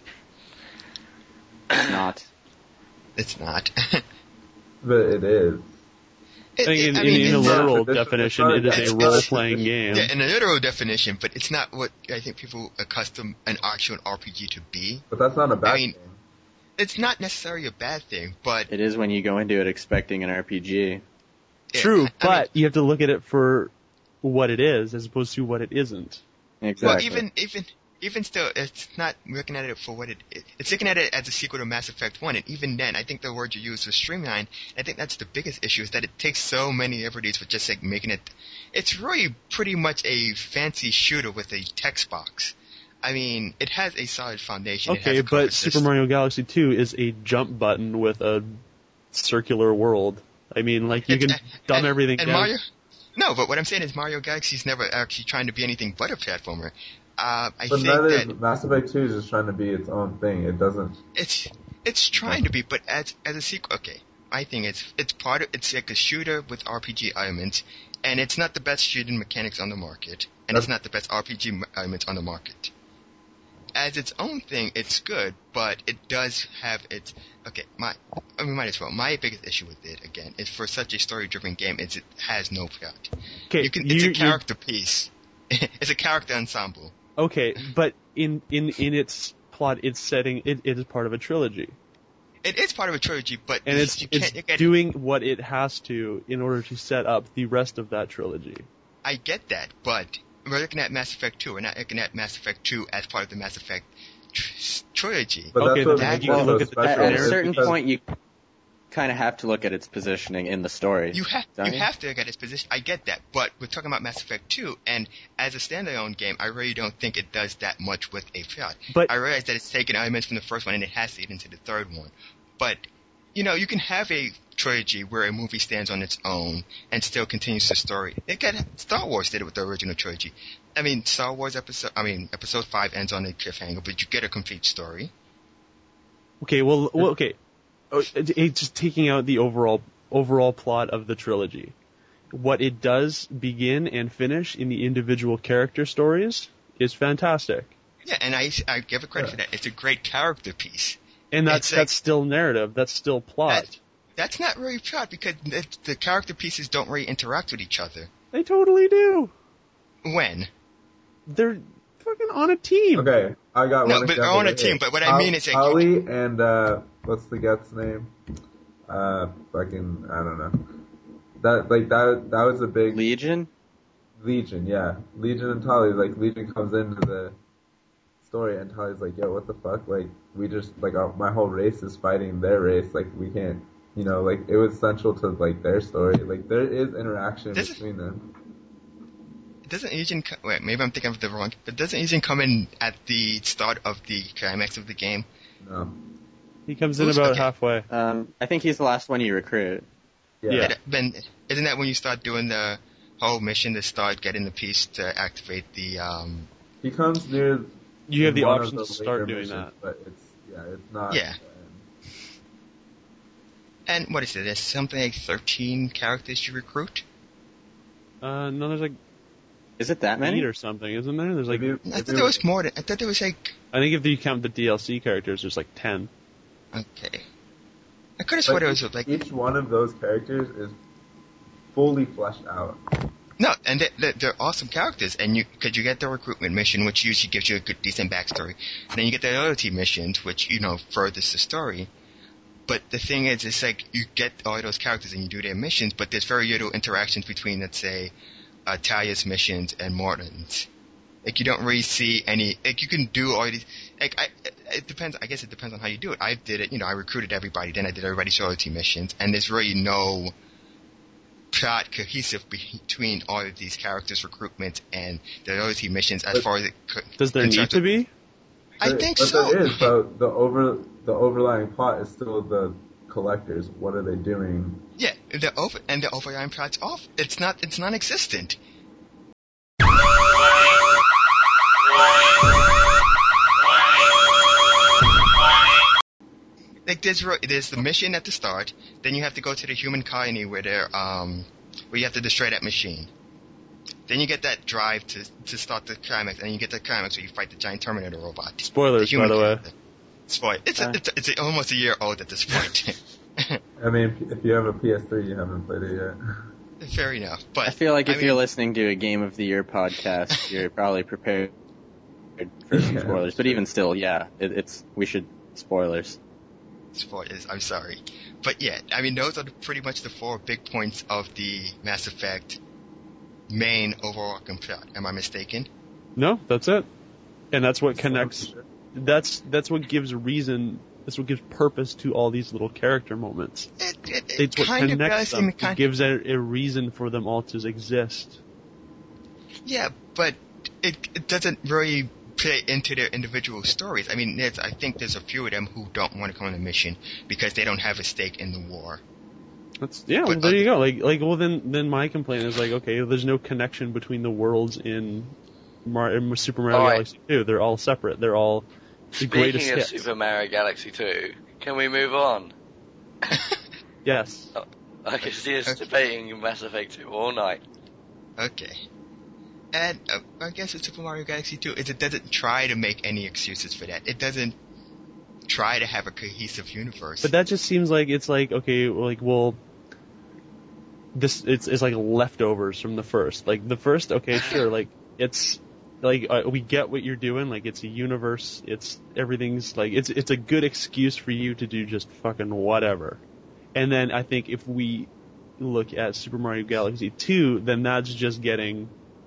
B: Not.
A: It's not.
C: But it is.
A: It-
D: I think
A: it-
D: in,
A: I
D: in,
A: mean,
D: in a
A: it's
C: not-
D: literal
C: it's- it's
D: definition,
C: not-
D: it is
A: it's-
D: a
A: it's-
D: role-playing game.
A: Yeah, in a literal definition, but it's not what I think people accustom an actual R P G to be.
C: But that's not a bad
A: I mean-
C: thing.
A: It's not necessarily a bad thing, but
B: It is when you go into it expecting an R P G.
D: True,
A: I- I
D: but
A: mean,
D: you have to look at it for what it is as opposed to what it isn't.
B: Exactly.
A: well, even even even still, it's not looking at it for what it is. It's looking at it as a sequel to Mass Effect one, and even then, I think the word you used was streamlined. I think that's the biggest issue, is that it takes so many liberties with just like making it. It's really pretty much a fancy shooter with a text box. I mean, it has a solid foundation. It has
D: Okay,
A: a combat
D: but Super
A: system.
D: Mario Galaxy two is a jump button with a circular world. I mean, like, you
A: It's-
D: can dumb
A: and,
D: everything
A: and
D: down.
A: Mario, no, but what I'm saying is Mario Galaxy's never actually trying to be anything but a platformer. Uh, I
C: But
A: think
C: that
A: that
C: is, Mass Effect two is just trying to be its own thing. It doesn't.
A: it's it's trying to be, but as as a sequel, okay. My thing is, it's part of it's like a shooter with R P G elements, and it's not the best shooting mechanics on the market, and it's not the best R P G m- elements on the market. As its own thing, it's good, but it does have its okay. My I mean, might as well. My biggest issue with it again is for such a story-driven game, is it has no plot.
D: Okay,
A: You can, it's
D: you-
A: a character piece. It's a character ensemble.
D: Okay, but in in in its plot it's setting, it, it is part of a trilogy.
A: It is part of a trilogy, but
D: And it's,
A: you
D: it's
A: can't, you get,
D: doing what it has to in order to set up the rest of that trilogy.
A: I get that, but we're looking at Mass Effect two. We're not looking at Mass Effect two as part of the Mass Effect tr- trilogy.
C: But
D: Okay,
C: that's what
D: then
C: makes
D: you
C: it
D: can
C: so
D: look at the
C: special.
B: At, at a
C: is
B: certain
C: because-
B: point, you kind of have to look at its positioning in the story.
A: You have
B: don't
A: you have to look at its position. I get that, but we're talking about Mass Effect two, and as a standalone game, I really don't think it does that much with a plot.
D: But-
A: I realize that it's taken elements from the first one and it has it into the third one. But you know, you can have a trilogy where a movie stands on its own and still continues the story. It got, Star Wars did it with the original trilogy. I mean, Star Wars episode, I mean, episode five ends on a cliffhanger, but you get a complete story.
D: Okay, well, well okay. Oh, it- It's just taking out the overall overall plot of the trilogy. What it does begin and finish in the individual character stories is fantastic.
A: Yeah, and I, I give it credit for that. It's a great character piece.
D: And that's
A: It's like-
D: that's still narrative. That's still plot.
A: That- That's not really plot because the, the character pieces don't really interact with each other.
D: They totally do.
A: When?
D: They're fucking on a team.
C: Okay, I got
A: No,
C: one.
A: but they're
C: example
A: on a
C: right
A: team,
C: here.
A: but what I mean is that you-
C: Ollie and uh, what's the guy's name? Uh, fucking I don't know. That like that that was a big
B: Legion?
C: Legion, yeah. Legion and Tali, like Legion comes into the story and Tali's like, yo, what the fuck? Like we just like our, my whole race is fighting their race. Like we can't, you know, like it was central to like their story. Like there is interaction
A: This is-
C: between them.
A: Doesn't Legion co- wait, maybe I'm thinking of the wrong, but doesn't Legion come in at the start of the climax of the game?
C: No.
D: He comes in
A: Who's-
D: about
A: okay.
D: halfway.
B: Um, I think he's the last one you recruit.
C: Yeah.
D: Yeah.
A: And then, isn't that when you start doing the whole mission to start getting the piece to activate the, um,
C: He comes near.
D: You have the
C: one of
D: option
C: the
D: to start
C: later
D: doing
C: missions,
D: that.
C: But it's yeah, it's not.
A: Yeah. and what is it, there's something like thirteen characters you recruit?
D: Uh, no, there's like
B: Is it that
D: eight
B: many?
D: or something, isn't there? There's like,
C: If you-
A: I
C: if
A: thought
C: you-
A: there was more than, I thought there was like,
D: I think if you count the D L C characters, there's like ten.
A: okay. I could have sworn
C: but
A: it was
C: each-
A: like,
C: each one of those characters is fully fleshed out.
A: no, and they, they, they're awesome characters, and you, cause you get the recruitment mission, which usually gives you a good, decent backstory, and then you get the loyalty missions, which, you know, furthers the story. But the thing is, it's like, you get all those characters and you do their missions, but there's very little interactions between, let's say, uh, Talia's missions and Martin's. Like, you don't really see any, like, you can do all these, like, I, it depends, I guess it depends on how you do it. I did it, you know, I recruited everybody, then I did everybody's loyalty missions, and there's really no plot cohesive between all of these characters' recruitment and the loyalty missions as
C: But-
A: far as it could.
D: Does there
A: in
D: need
A: terms
D: to
A: of-
D: be?
A: I
C: But-
A: think
C: but
A: so.
C: there is. So the over the overlying plot is still the collectors. What are they doing?
A: Yeah, the over, and the overlying plot's off. It's not, it's non-existent. Like there's ro- there's the mission at the start, then you have to go to the human colony where they're um where you have to destroy that machine. Then you get that drive to to start the climax, and you get the climax where you fight the giant Terminator robot.
D: Spoilers,
A: human
D: by the way.
A: character. Spoil. It's a,
B: Uh.
A: it's, a, it's a, almost a year old at this point.
C: I mean, if you have a P S three, you haven't played it yet.
A: Fair enough, but
B: I feel like
A: I
B: if
A: mean,
B: you're listening to a Game of the Year podcast, you're probably prepared for some
C: Yeah.
B: spoilers. But even still, yeah, it, it's we should spoilers.
A: spoilers. I'm sorry, but yeah, I mean those are the, pretty much the four big points of the Mass Effect main overarching plot. Am I mistaken?
D: No, that's it. And that's what connects. That's that's what gives reason. That's what gives purpose to all these little character moments.
A: It, it, it
D: It's what
A: kind of
D: connects
A: does
D: them.
A: in kind
D: It gives a, a reason for them all to exist.
A: Yeah, but it, it doesn't really play into their individual stories. I mean, there's, I think there's a few of them who don't want to come on the mission because they don't have a stake in the war.
D: That's yeah.
A: But,
D: Well, there
A: uh,
D: you go. Like like well then then my complaint is like okay, there's no connection between the worlds in, Mar- in Super Mario
E: All right.
D: Galaxy two. They're all separate. They're all the greatest
E: Speaking of
D: hits.
E: Super Mario Galaxy two, can we move on?
D: Yes.
E: I can see us
A: Okay.
E: debating Mass Effect two all night.
A: Okay. And uh, I guess with Super Mario Galaxy two, is it doesn't try to make any excuses for that. It doesn't try to have a cohesive universe.
D: But that just seems like it's like okay, like well, this it's it's like leftovers from the first. Like the first, okay, sure, like it's like uh, we get what you're doing. Like it's a universe. It's everything's like it's it's a good excuse for you to do just fucking whatever. And then I think if we look at Super Mario Galaxy two, then that's just getting.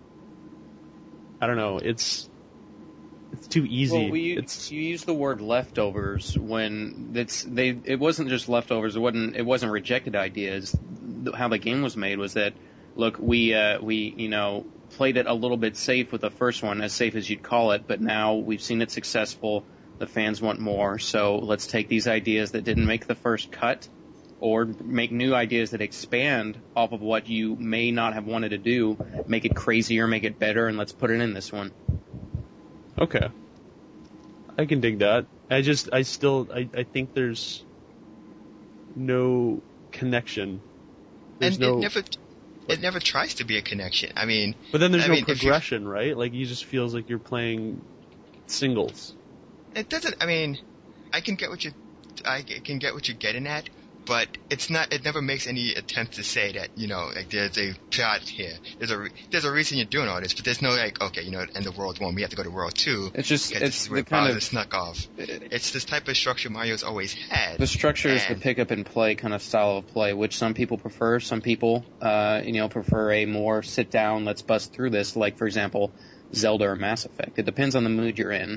D: I don't know. It's it's too easy.
F: Well, we,
D: it's
F: you use the word leftovers when it's they. It wasn't just leftovers. It wasn't. It wasn't rejected ideas. How the game was made was that, look, we uh, we you know played it a little bit safe with the first one, as safe as you'd call it. But now we've seen it successful. The fans want more. So let's take these ideas that didn't make the first cut, or make new ideas that expand off of what you may not have wanted to do. Make it crazier, make it better, and let's put it in this one.
D: okay. I can dig that. I just I still I, I think there's no connection. There's
A: and
D: no.
A: it never, it never tries to be a connection. I mean,
D: But then there's
A: I
D: no
A: mean, if you-
D: progression, right? Like you just feels like you're playing singles.
A: it doesn't. I mean, I can get what you, I can get what you're getting at, but it's not. It never makes any attempt to say that you know, like there's a plot here. There's a re- there's a reason you're doing all this, but there's no like, okay, you know, end of World One, we have to go to World Two.
F: It's just
A: because
F: it's
A: this is
F: the
A: where
F: kind
A: Bowser
F: of
A: snuck off. It's this type of structure Mario's always had.
F: the structure is the
A: and-
F: pick up and play kind of style of play, which some people prefer. Some people, uh, you know, prefer a more sit down, let's bust through this. Like for example, Zelda or Mass Effect. It depends on the mood you're in.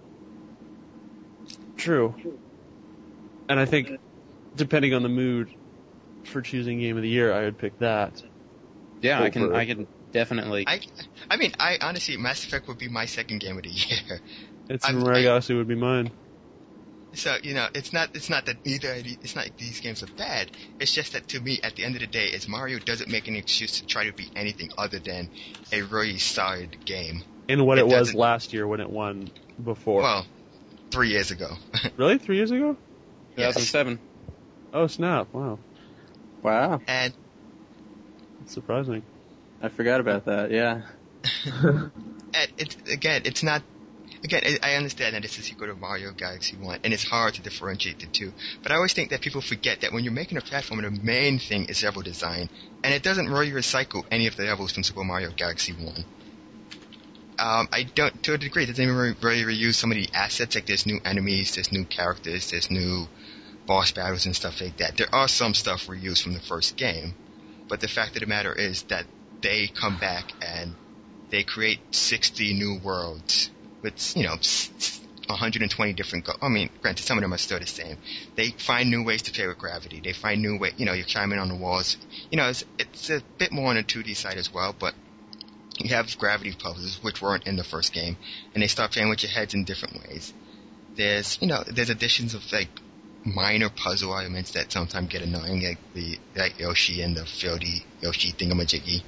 D: True. And I think, depending on the mood for choosing game of the year, I would pick that.
F: Yeah, I can
D: Over-
F: I can definitely.
A: I, I mean, I honestly, Mass Effect would be my second game of the year.
D: It's
A: I'm-
D: Super Mario
A: I-
D: Galaxy would be mine.
A: So you know, it's not it's not that either of the- it's not like these games are bad. It's just that to me, at the end of the day, is Mario doesn't make any excuse to try to be anything other than a really solid game.
D: And what
A: It
D: it, was
A: doesn't-
D: last year when it won before.
A: Well, three years ago.
D: Really? Three years ago?
F: two thousand seven.
D: Oh, snap. Wow.
B: Wow,
A: And
D: That's surprising.
B: I forgot about that. Yeah.
A: and it's again, it's not. Again, I I understand that it's a sequel to Mario Galaxy one, and it's hard to differentiate the two. But I always think that people forget that when you're making a platform, the main thing is level design, and it doesn't really recycle any of the levels from Super Mario Galaxy one. Um, I don't, to a degree, it doesn't even really, really reuse some of the assets. Like there's new enemies, there's new characters, there's new boss battles and stuff like that. There are some stuff reused from the first game, but the fact of the matter is that they come back and they create sixty new worlds with, you know, one hundred twenty different go- I mean, granted, some of them are still the same. They find new ways to play with gravity. They find new way, you know, you're climbing on the walls. You know, it's, it's a bit more on the two D side as well, but you have gravity puzzles, which weren't in the first game, and they start playing with your heads in different ways. There's, you know, there's additions of, like, minor puzzle elements that sometimes get annoying, like the, like Yoshi and the fieldy Yoshi thingamajiggy.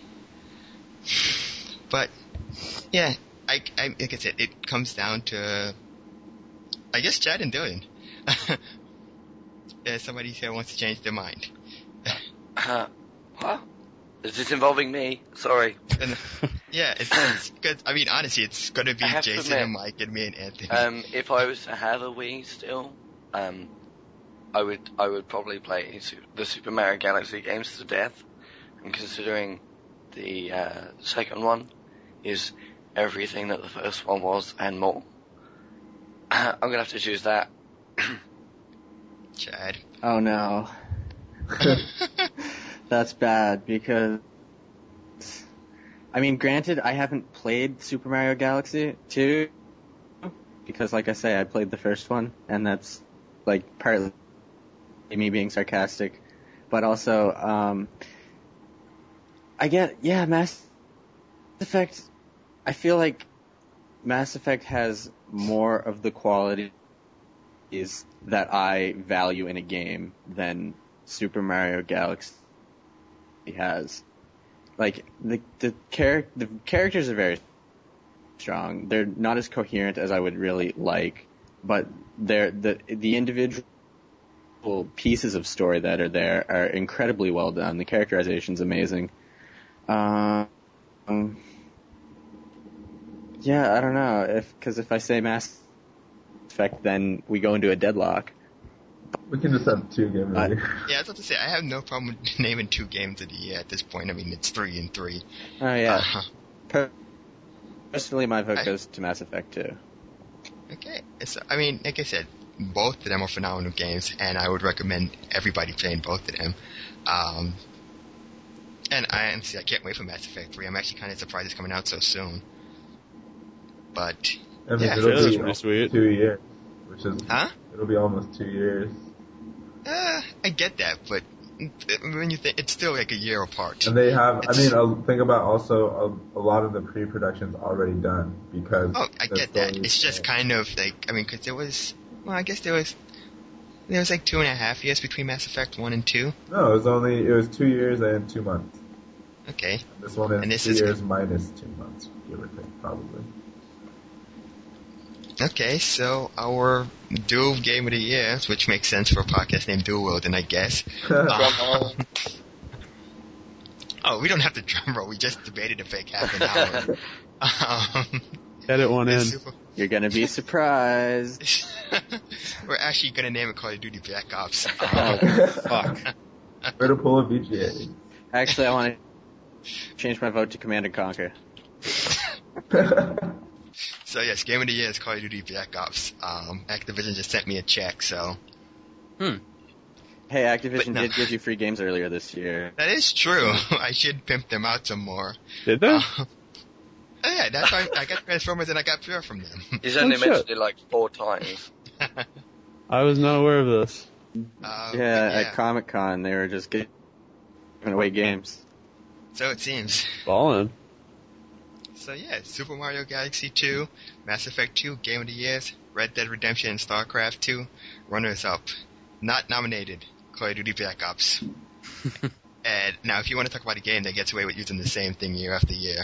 A: But, yeah, I, I, like I said, it comes down to, I guess, Chad and Dylan. Yeah, somebody here wants to change their mind.
E: Uh, what? Is this involving me? Sorry.
A: And, yeah, it's, it's good. I mean, honestly, it's going to be
E: I have to
A: Jason
E: admit,
A: and Mike and me and Anthony.
E: Um, if I was to have a Wii still, um, I would I would probably play Su- the Super Mario Galaxy games to death. And considering the uh, second one is everything that the first one was and more, I'm gonna have to choose that.
A: Chad.
B: Oh no. That's bad because, I mean, granted, I haven't played Super Mario Galaxy two because, like I say, I played the first one, and that's like partly me being sarcastic, but also, um, I get, yeah, Mass Effect. I feel like Mass Effect has more of the qualities that I value in a game than Super Mario Galaxy has. Like the the char- the characters are very strong. They're not as coherent as I would really like, but they're the the individual pieces of story that are there are incredibly well done. The characterization's amazing. Um, yeah, I don't know if because if I say Mass Effect, then we go into a deadlock.
C: We can just have two games.
B: I-
A: Yeah, I was about to say, I have no problem naming two games of the year at this point. I mean, it's three and three.
B: Oh yeah.
A: Uh,
B: Per- Personally, my vote
A: I-
B: goes to Mass Effect two.
A: Okay, so I mean, like I said, both of them are phenomenal games, and I would recommend everybody playing both of them. Um, and I honestly, I can't wait for Mass Effect three. I'm actually kind of surprised it's coming out so soon. But
C: I mean,
A: Yeah,
C: it'll
D: trailer's
C: be
D: pretty sweet.
C: two years, which is
A: Huh?
C: it'll be almost two years.
A: uh, I get that, but when you think it's still like a year apart.
C: And they have, I
A: It's-
C: mean, uh, think about also a, a lot of the pre-production's already done because.
A: Oh, I
C: the
A: get that.
C: story's
A: It's just
C: there.
A: kind of like, I mean, because there was, well, I guess there was, there was like two and a half years between Mass Effect one and two.
C: No, it was only, it was two years and two months.
A: Okay.
C: This one is
A: And this
C: two
A: is-
C: years minus two months, give or take, probably.
A: Okay, so our dual game of the year, which makes sense for a podcast named Dual Wielding, I guess. Uh, oh, we don't have the drum roll. We just debated it for like half an hour. um,
D: Edit one in.
A: the Super-
B: You're gonna be surprised.
A: We're actually gonna name it Call of Duty Black Ops.
B: Oh,
A: Um,
B: fuck.
C: Way to pull a V G A.
B: Actually, I want to change my vote to Command and Conquer.
A: so yes, game of the year is Call of Duty Black Ops. Um, Activision just sent me a check, so
B: Hey, Activision
A: But no.
B: did give you free games earlier this year.
A: that is true. I should pimp them out some more.
D: Did they?
A: Uh, oh yeah, that's why I got Transformers and I got Pure from them.
E: He's only
D: Oh, shit.
E: mentioned it like four times.
D: I was not aware of this.
A: Uh,
B: Yeah, at Comic Con they were just giving away games.
A: So it seems.
D: Ballin'.
A: So yeah, Super Mario Galaxy two, Mass Effect two, Game of the Years, Red Dead Redemption, and StarCraft two, runners up. Not nominated, Call of Duty Black Ops. And now if you want to talk about a game that gets away with using the same thing year after year.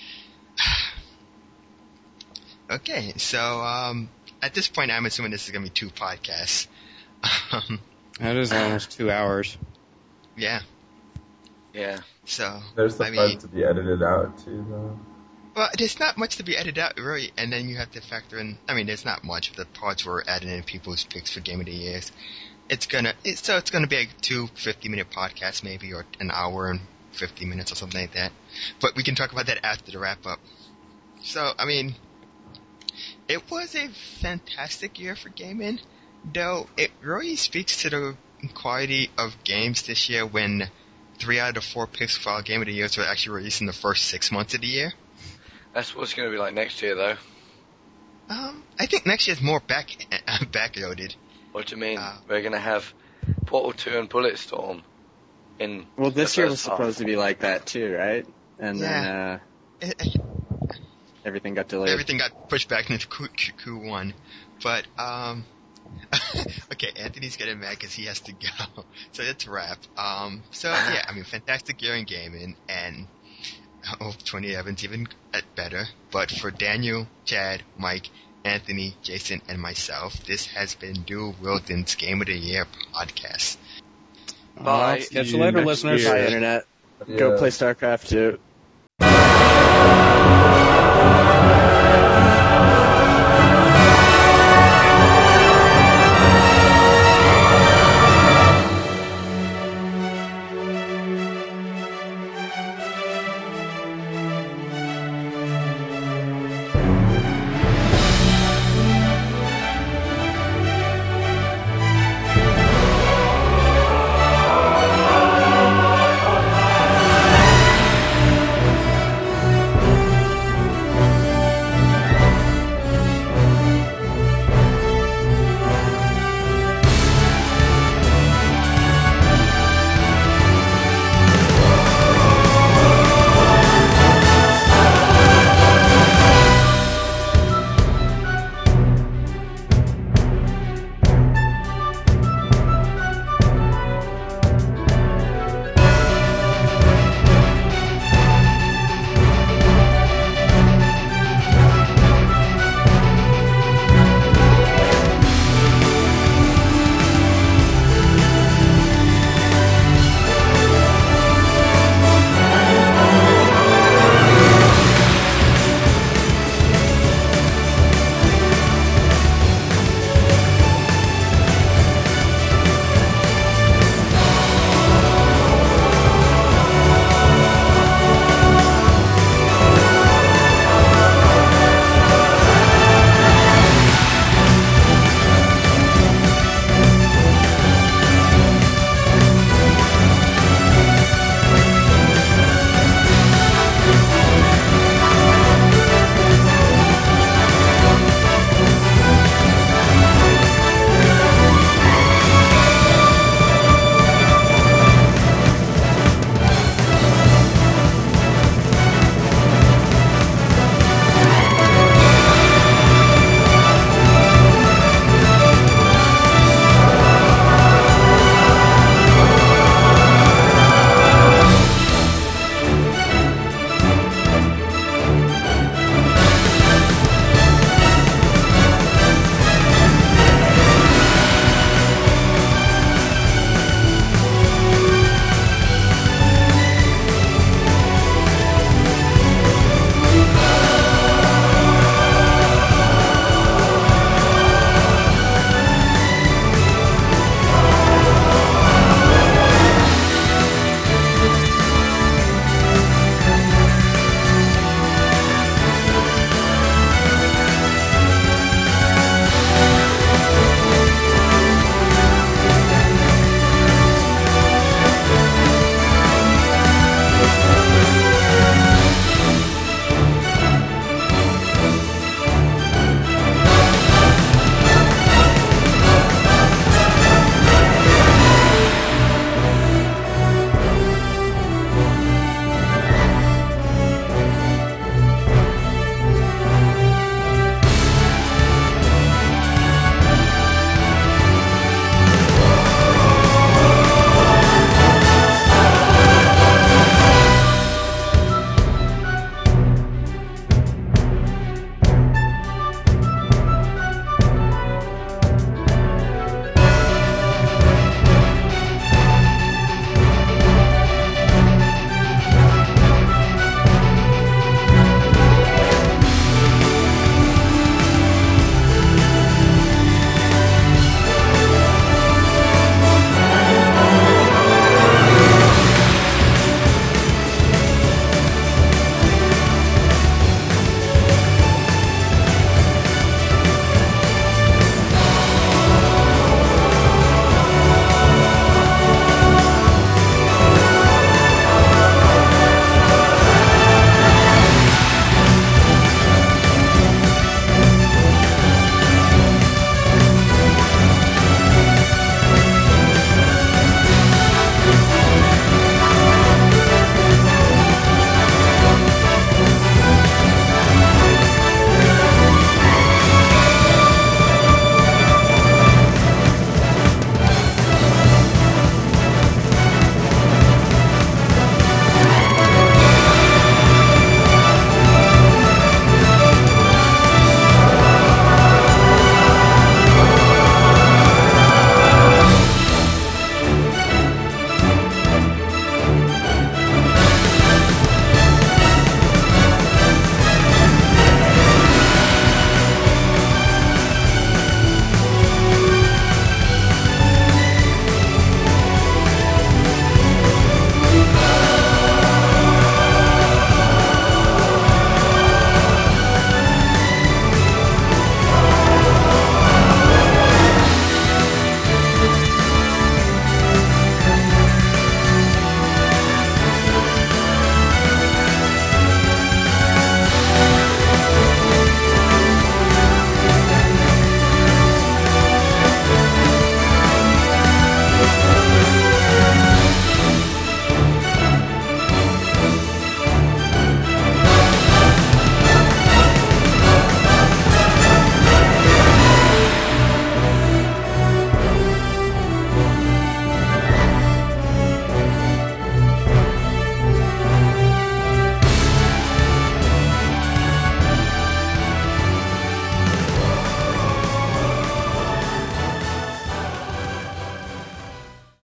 A: Okay, so um, at this point I'm assuming this is going to be two podcasts. Um,
F: That is almost two hours.
A: yeah,
E: Yeah.
A: so,
C: There's some
A: I mean,
C: parts to be edited out too, though.
A: well, there's not much to be edited out, really, and then you have to factor in, I mean, there's not much of the parts were added in people's picks for Game of the Years. It's gonna, it's, so it's gonna be like two fifty-minute podcasts maybe, or an hour and fifty minutes or something like that. But we can talk about that after the wrap-up. So, I mean, it was a fantastic year for gaming, though it really speaks to the quality of games this year when three out of the four picks for our Game of the Years were actually released in the first six months of the year.
E: That's what it's going to be like next year, though.
A: Um, I think next year's more back backloaded.
E: What do you mean?
A: Uh,
E: We're going to have Portal two and Bulletstorm in
B: Well, this
E: the
B: year was
E: first half.
B: supposed to be like that too, right? And
A: Yeah.
B: then uh, everything got delayed.
A: Everything got pushed back into Q, Q, Q one. But, um, okay, Anthony's getting mad because he has to go. So let's wrap. Um, so yeah, I mean, fantastic year in gaming, and oh, twenty eleven's even better. But for Daniel, Chad, Mike, Anthony, Jason, and myself, this has been Dual Wielding's Game of the Year podcast.
E: Bye.
F: Catch
D: See
F: you later,
D: next
F: listeners.
D: year.
B: Bye, Internet.
C: Yeah.
B: Go play StarCraft two.